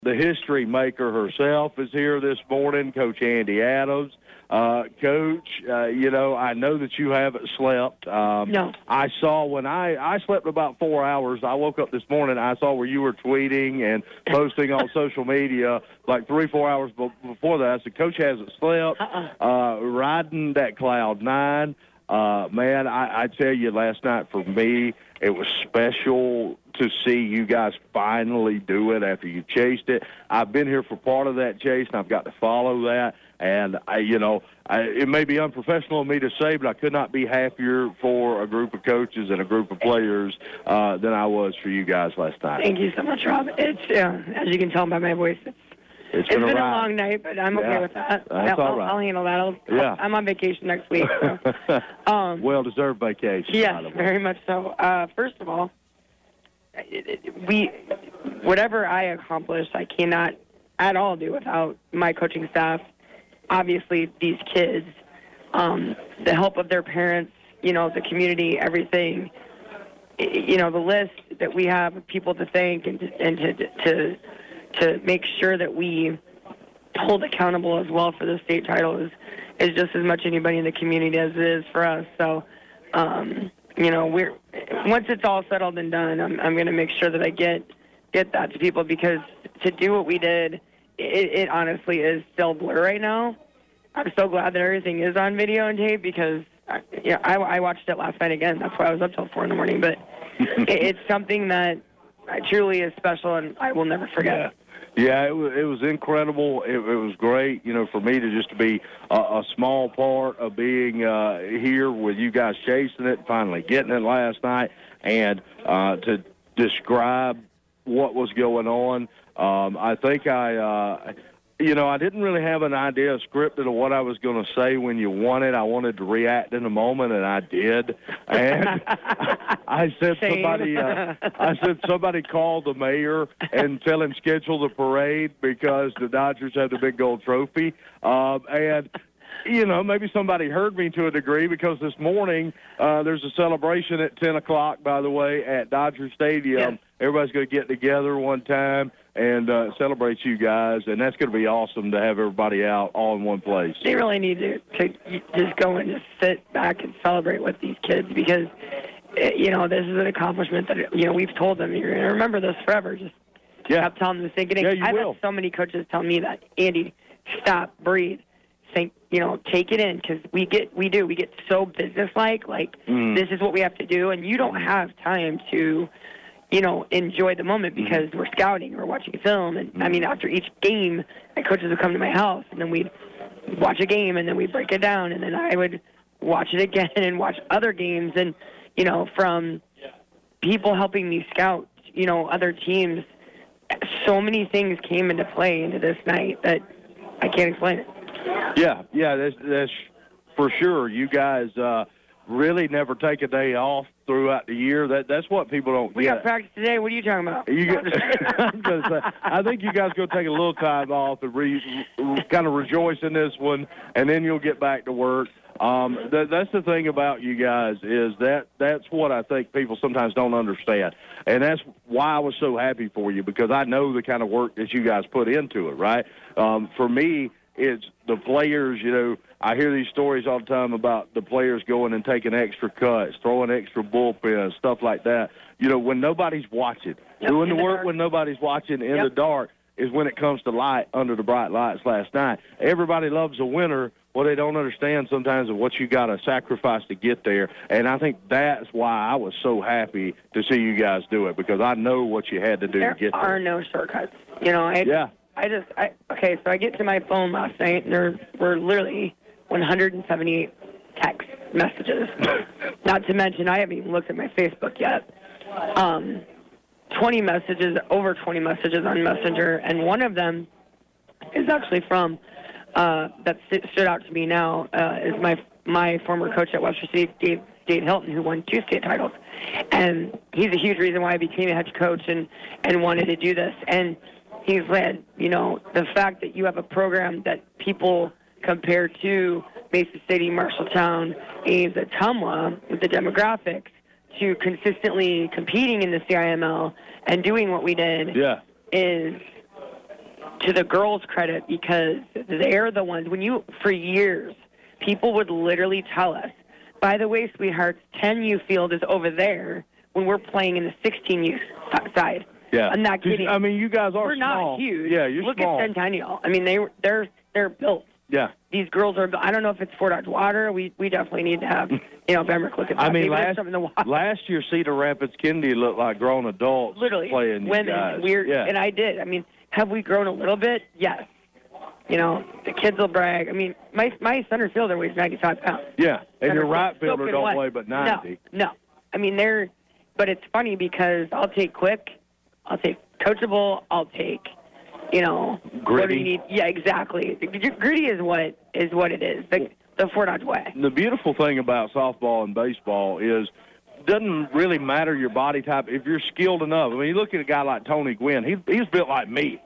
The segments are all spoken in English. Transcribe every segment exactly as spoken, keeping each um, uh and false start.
The history maker herself is here this morning, Coach Andy Adams. Uh, Coach, uh, you know, I know that you haven't slept. Um, no. I saw when I, I slept about four hours. I woke up this morning, I saw where you were tweeting and posting on social media like three, four hours before that. I said, Coach hasn't slept, uh-uh. uh, riding that cloud nine. Uh, man, I, I tell you, last night for me, it was special to see you guys finally do it after you chased it. I've been here for part of that chase, and I've got to follow that. And, I, you know, I, it may be unprofessional of me to say, but I could not be happier for a group of coaches and a group of players uh, than I was for you guys last night. Thank you so much, Rob. It's, uh, as you can tell by my voice, it's, it's been, been, it's a, been a long night, but I'm yeah. okay with that. That's I'll, all right. I'll handle that. I'll, yeah. I'm on vacation next week. So. um, well-deserved vacation. Yes, very much so. Uh, first of all, it, it, we, whatever I accomplish, I cannot at all do without my coaching staff. Obviously, these kids, um, the help of their parents, you know, the community, everything. You know, the list that we have of people to thank and to, and to to to make sure that we hold accountable as well for the state title is is just as much anybody in the community as it is for us. So, um, you know, we're once it's all settled and done, I'm I'm going to make sure that I get get that to people, because to do what we did, it, it honestly is still blur right now. I'm so glad that everything is on video and tape, because I, yeah, I, I watched it last night again. That's why I was up till four in the morning. But it, it's something that truly is special, and I will never forget. Yeah. Yeah, it was, it was incredible. It, it was great, you know, for me to just to be a, a small part of being uh, here with you guys chasing it, finally getting it last night, and uh, to describe what was going on. Um, I think I, uh, you know, I didn't really have an idea scripted of what I was going to say when you won it. I wanted to react in a moment, and I did. And I said Same. somebody, uh, I said somebody called the mayor and tell him schedule the parade because the Dodgers have the big gold trophy. Um, and you know, maybe somebody heard me to a degree, because this morning uh, there's a celebration at ten o'clock, by the way, at Dodger Stadium. Yes. Everybody's going to get together one time and uh, celebrate you guys, and that's going to be awesome to have everybody out all in one place. They really need to, to just go and just sit back and celebrate with these kids, because, you know, this is an accomplishment that, you know, we've told them, you're going to remember this forever. Just yeah. keep telling them to sink it in. Yeah, you I've will. had so many coaches tell me that, Andy, stop, breathe, think, you know, take it in, because we get, we do, we get so businesslike, like mm. this is what we have to do, and you don't have time to, you know, enjoy the moment, because mm. we're scouting or watching film. And mm. I mean, after each game, my coaches would come to my house, and then we'd watch a game, and then we'd break it down, and then I would watch it again and watch other games. And, you know, from people helping me scout, you know, other teams, so many things came into play into this night that I can't explain it. Yeah, yeah, that's, that's for sure. You guys uh, really never take a day off throughout the year. That That's what people don't we get. We got practice today. What are you talking about? You get, I'm gonna say, I think you guys going to take a little time off and re, kind of rejoice in this one, and then you'll get back to work. Um, that, that's the thing about you guys, is that that's what I think people sometimes don't understand. And that's why I was so happy for you, because I know the kind of work that you guys put into it, right? Um, for me, it's the players, you know, I hear these stories all the time about the players going and taking extra cuts, throwing extra bullpens, stuff like that. You know, when nobody's watching, yep, doing the, the work dark. when nobody's watching in yep. the dark is when it comes to light under the bright lights last night. Everybody loves a winner. What they don't understand sometimes is what you got to sacrifice to get there. And I think that's why I was so happy to see you guys do it, because I know what you had to do there to get there. There are no shortcuts. You know, I, yeah. I just, I, okay, so I get to my phone last night, and there were literally one hundred seventy-eight text messages. Not to mention, I haven't even looked at my Facebook yet. Um, twenty messages, over twenty messages on Messenger, and one of them is actually from, uh, that st- stood out to me now, uh, is my my former coach at Western City, Dave, Dave Hilton, who won two state titles. And he's a huge reason why I became a head coach and, and wanted to do this. And he said, you know, the fact that you have a program that people compare to Mesa City, Marshalltown, Ames, Ottumwa with the demographics, to consistently competing in the C I M L and doing what we did yeah. is to the girls' credit, because they're the ones, when you, for years, people would literally tell us, by the way, sweethearts, ten U field is over there when we're playing in the sixteen U side. Yeah. I'm not kidding. I mean, you guys are we're small. We're not huge. Yeah, you're Look small. Look at Centennial. I mean, they, they're, they're built. Yeah. These girls are, I don't know if it's Fort Dodge Water. We we definitely need to have, you know, Bemrick look at that. I mean, Maybe last, something in the water. last year, Cedar Rapids Kennedy looked like grown adults Literally, playing women. you guys. We're, yeah. And I did. I mean, have we grown a little bit? Yes. You know, the kids will brag. I mean, my my center fielder weighs ninety-five pounds. Yeah, and Center your right field, fielder don't what? weigh but ninety. No, no. I mean, they're, but it's funny because I'll take quick, I'll take coachable, I'll take, you know, Gritty. What do you need? Yeah, exactly. Gritty is what is what it is. The, the Fort Dodge way. The beautiful thing about softball and baseball is it doesn't really matter your body type if you're skilled enough. I mean, you look at a guy like Tony Gwynn. He, he's built like me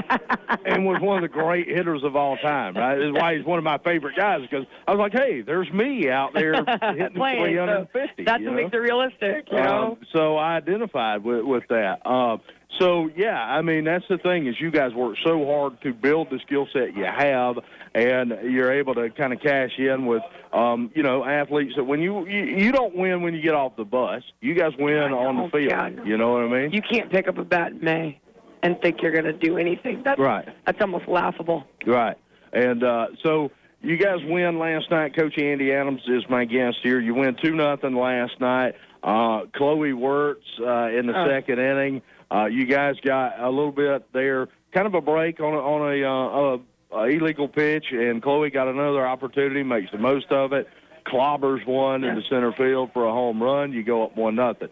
and was one of the great hitters of all time, right? That's why he's one of my favorite guys, because I was like, hey, there's me out there hitting Playing, three hundred fifty. So that's you what know? makes it realistic, you know? Um, so I identified with, with that. Um, so, yeah, I mean, that's the thing is you guys work so hard to build the skill set you have, and you're able to kind of cash in with, um, you know, athletes that when you, you you don't win when you get off the bus. You guys win on the field. God. You know what I mean? You can't pick up a bat in May and think you're going to do anything. That's, right. That's almost laughable. Right. And uh, so you guys win last night. Coach Andy Adams is my guest here. You win two nothing last night. Uh, Chloe Wirtz uh, in the oh. second inning. Uh, you guys got a little bit there, kind of a break on a, on a, uh, a, a illegal pitch, and Chloe got another opportunity, makes the most of it. Clobbers one yeah. in the center field for a home run. You go up one nothing.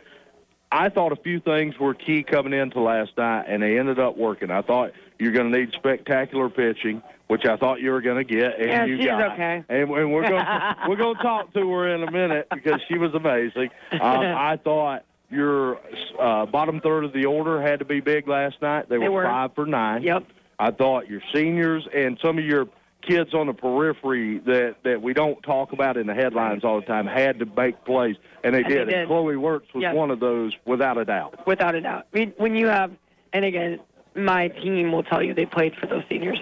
I thought a few things were key coming into last night, and they ended up working. I thought you're going to need spectacular pitching, which I thought you were going to get, and yeah, you she's got. Okay. And, and we're going we're going to talk to her in a minute because she was amazing. Um, I thought your uh, bottom third of the order had to be big last night. They, they were, were five for nine. Yep. I thought your seniors and some of your kids on the periphery that, that we don't talk about in the headlines all the time had to make plays, and they, and did. they did. And Chloe Wirtz was yes. one of those, without a doubt. Without a doubt. I mean, when you have, and again, my team will tell you they played for those seniors.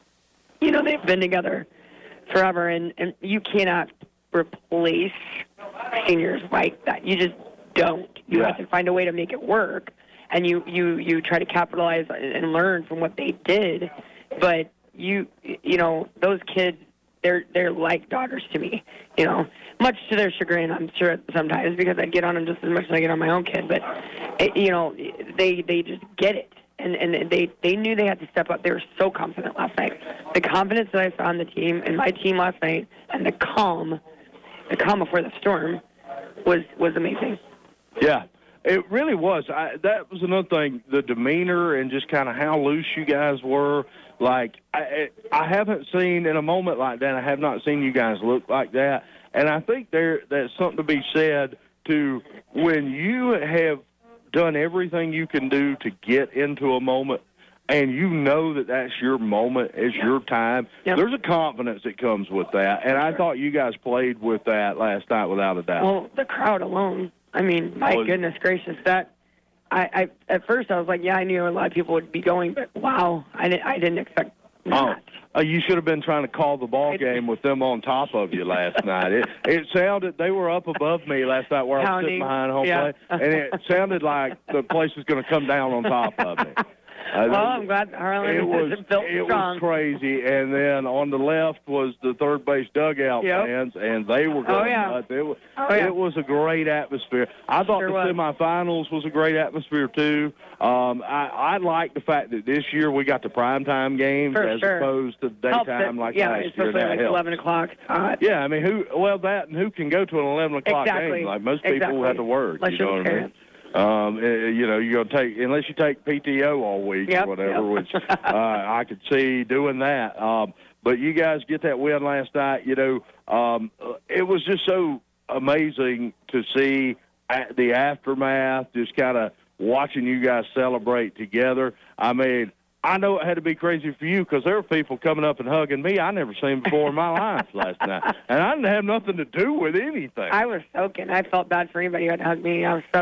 You know, they've been together forever, and, and you cannot replace seniors like that. You just don't. You yeah. have to find a way to make it work, and you, you, you try to capitalize and learn from what they did. But you you know, those kids, they're they're like daughters to me. You know, much to their chagrin, I'm sure sometimes, because I get on them just as much as I get on my own kid. But it, you know, they they just get it, and and they they knew they had to step up. They were so confident last night. The confidence that I saw on the team and my team last night, and the calm, the calm before the storm, was was amazing. Yeah, it really was. I, that was another thing, the demeanor and just kind of how loose you guys were. Like, I, I haven't seen, in a moment like that, I have not seen you guys look like that. And I think there that's something to be said to when you have done everything you can do to get into a moment, and you know that that's your moment, it's your time, yep. there's a confidence that comes with that. And I thought you guys played with that last night without a doubt. Well, the crowd alone, I mean, my was, goodness gracious, that I, I at first I was like, yeah, I knew a lot of people would be going, but wow, I didn't, I didn't expect that. Oh, uh, you should have been trying to call the ball game with them on top of you last night. It it sounded they were up above me last night where I was sitting behind home yeah. plate, and it sounded like the place was going to come down on top of me. Uh, well, I'm glad Harlan it was built it strong. was crazy, and then on the left was the third base dugout yep. fans, and they were going oh, yeah. nuts. It was, oh, yeah. it was a great atmosphere. I thought sure the was. semifinals was a great atmosphere too. Um, I, I like the fact that this year we got the primetime games For as sure. opposed to daytime like yeah, last year. especially That like helps. eleven o'clock. Uh, Yeah, I mean, who? Well, that and who can go to an eleven o'clock exactly. game? Like most people exactly. have to work. Unless you know what I mean? Um, uh, you know, you're gonna take unless you take P T O all week yep, or whatever, yep. which uh, I could see doing that. Um, but you guys get that win last night. You know, um, it was just so amazing to see the aftermath, just kind of watching you guys celebrate together. I mean, I know it had to be crazy for you because there were people coming up and hugging me I never seen before in my life last night, and I didn't have nothing to do with anything. I was soaking. I felt bad for anybody who had to hug me. I was soaked.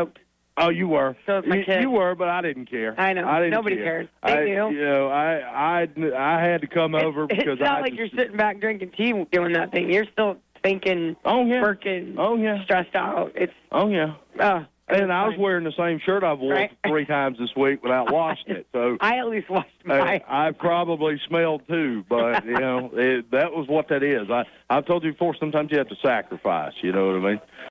Oh, you were. So it's my you, kid. you were, but I didn't care. I know. I didn't Nobody care. cares. They I, do. You know, I, I, I had to come over It's, because it's not I like just, you're sitting back drinking tea doing that thing. You're still thinking, oh yeah, working, oh yeah, stressed out. It's oh yeah. uh, And I was wearing the same shirt I've worn Right. three times this week without washing it. So I at least washed I, mine. I probably smelled too, but you know it, that was what that is. I I've told you before. Sometimes you have to sacrifice. You know what I mean?